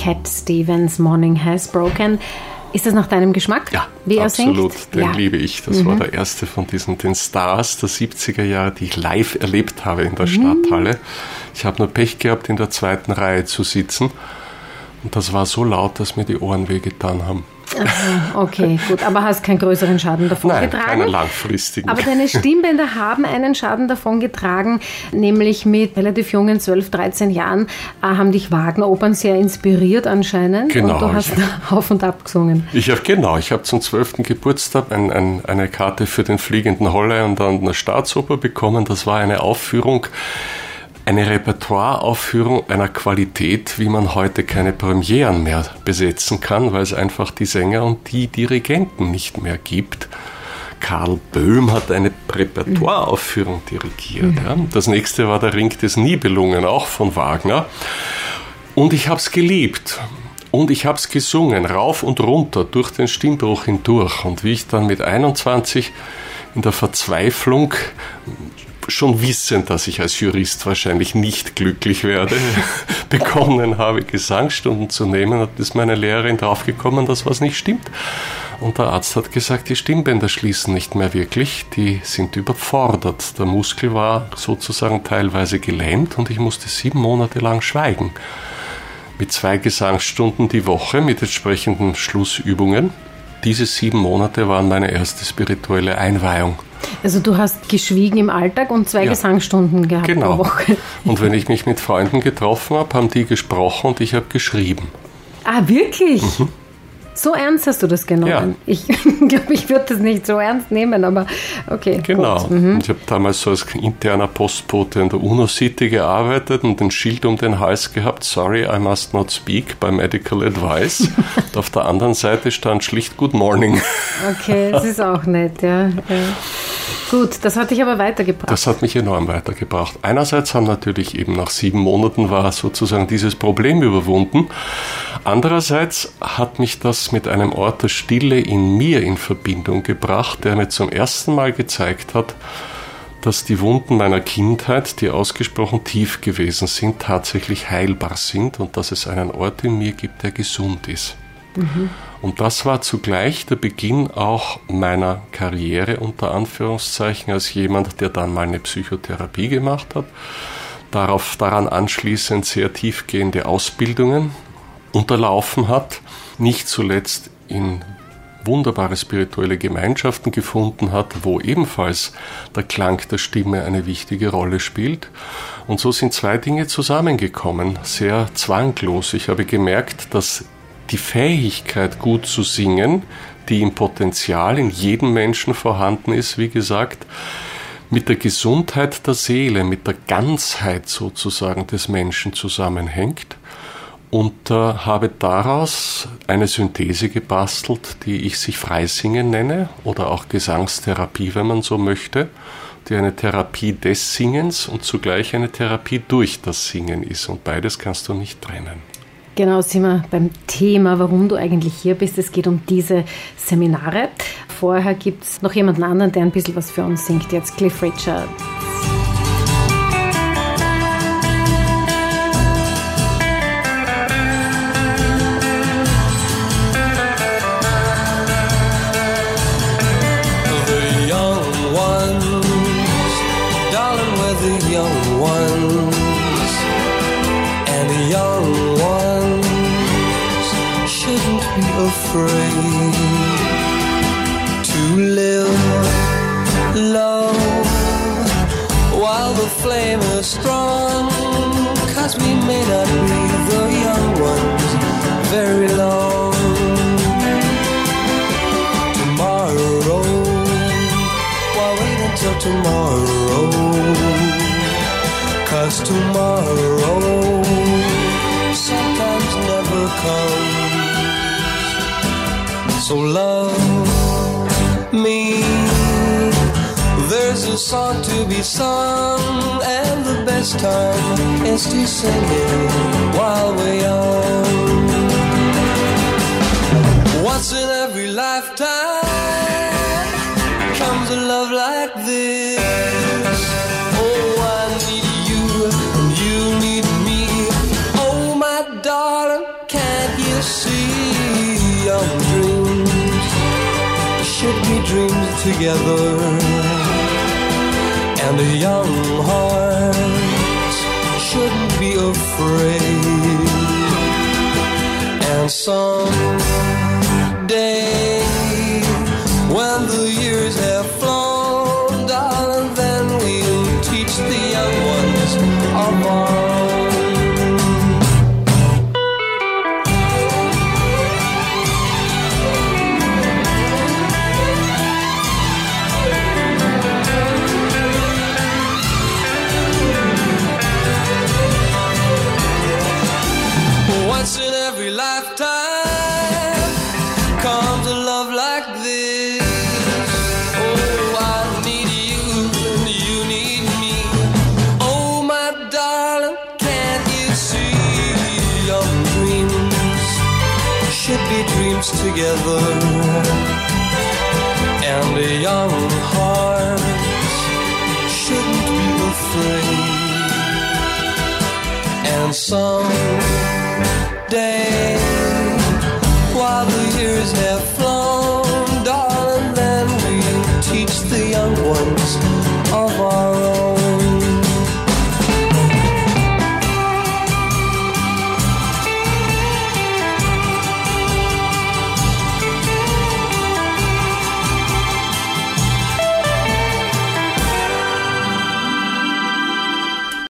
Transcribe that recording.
Cat Stevens, Morning Has Broken. Ist das nach deinem Geschmack, ja, wie er absolut, singt? Den liebe ich. Das war der erste von den Stars der 70er Jahre, die ich live erlebt habe in der Stadthalle. Ich habe nur Pech gehabt, in der zweiten Reihe zu sitzen. Und das war so laut, dass mir die Ohren wehgetan haben. Aha, okay, gut. Aber hast keinen größeren Schaden davon getragen? Nein, keinen langfristigen. Aber deine Stimmbänder haben einen Schaden davon getragen, nämlich mit relativ jungen 12, 13 Jahren haben dich Wagner-Opern sehr inspiriert anscheinend. Genau. Und du hast auf und ab gesungen. Ich habe zum 12. Geburtstag eine Karte für den Fliegenden Holle und dann eine Staatsoper bekommen. Das war eine Aufführung, eine Repertoireaufführung einer Qualität, wie man heute keine Premieren mehr besetzen kann, weil es einfach die Sänger und die Dirigenten nicht mehr gibt. Karl Böhm hat eine Repertoireaufführung dirigiert. Ja. Das nächste war der Ring des Nibelungen, auch von Wagner. Und ich habe es geliebt. Und ich habe es gesungen, rauf und runter, durch den Stimmbruch hindurch. Und wie ich dann mit 21 in der Verzweiflung, schon wissend, dass ich als Jurist wahrscheinlich nicht glücklich werde, begonnen habe, Gesangsstunden zu nehmen, ist meine Lehrerin draufgekommen, dass was nicht stimmt. Und der Arzt hat gesagt, die Stimmbänder schließen nicht mehr wirklich, die sind überfordert. Der Muskel war sozusagen teilweise gelähmt und ich musste 7 Monate lang schweigen. Mit 2 Gesangsstunden die Woche, mit entsprechenden Schlussübungen. Diese 7 Monate waren meine erste spirituelle Einweihung. Also du hast geschwiegen im Alltag und 2 Gesangsstunden gehabt pro Woche. Und wenn ich mich mit Freunden getroffen habe, haben die gesprochen und ich habe geschrieben. Ah, wirklich? So ernst hast du das genommen? Ja. Ich glaube, ich würde das nicht so ernst nehmen, aber okay. Genau. Ich habe damals so als interner Postbote in der UNO-City gearbeitet und ein Schild um den Hals gehabt, sorry, I must not speak by medical advice. Und auf der anderen Seite stand schlicht Good Morning. Okay, das ist auch nett, ja. Gut, das hat dich aber weitergebracht. Das hat mich enorm weitergebracht. Einerseits haben natürlich eben nach 7 Monaten war sozusagen dieses Problem überwunden. Andererseits hat mich das mit einem Ort der Stille in mir in Verbindung gebracht, der mir zum ersten Mal gezeigt hat, dass die Wunden meiner Kindheit, die ausgesprochen tief gewesen sind, tatsächlich heilbar sind und dass es einen Ort in mir gibt, der gesund ist. Und das war zugleich der Beginn auch meiner Karriere, unter Anführungszeichen, als jemand, der dann mal eine Psychotherapie gemacht hat, daran anschließend sehr tiefgehende Ausbildungen unterlaufen hat, nicht zuletzt in wunderbare spirituelle Gemeinschaften gefunden hat, wo ebenfalls der Klang der Stimme eine wichtige Rolle spielt. Und so sind 2 Dinge zusammengekommen, sehr zwanglos. Ich habe gemerkt, dass die Fähigkeit, gut zu singen, die im Potenzial in jedem Menschen vorhanden ist, wie gesagt, mit der Gesundheit der Seele, mit der Ganzheit sozusagen des Menschen zusammenhängt. Und habe daraus eine Synthese gebastelt, die ich sich Freisingen nenne oder auch Gesangstherapie, wenn man so möchte, die eine Therapie des Singens und zugleich eine Therapie durch das Singen ist. Und beides kannst du nicht trennen. Genau, sind wir beim Thema, warum du eigentlich hier bist. Es geht um diese Seminare. Vorher gibt es noch jemanden anderen, der ein bisschen was für uns singt. Jetzt Cliff Richard. Afraid to live low while the flame is strong, 'cause we may not be the young ones very long. Tomorrow, why wait until tomorrow, 'cause tomorrow sometimes never comes. So love me, there's a song to be sung, and the best time is to sing it while we're young. Once in every lifetime comes a love like this. Oh, I need you and you need me. Oh, my darling, can You see, young dreams should be dreamed together, and a young heart shouldn't be afraid. And someday, when the years have flown, darling, then we'll teach the young ones of our once in every lifetime comes a love like this. Oh, I need you and you need me. Oh, my darling, can't you see? Young dreams should be dreams together, and a young heart shouldn't be afraid. And some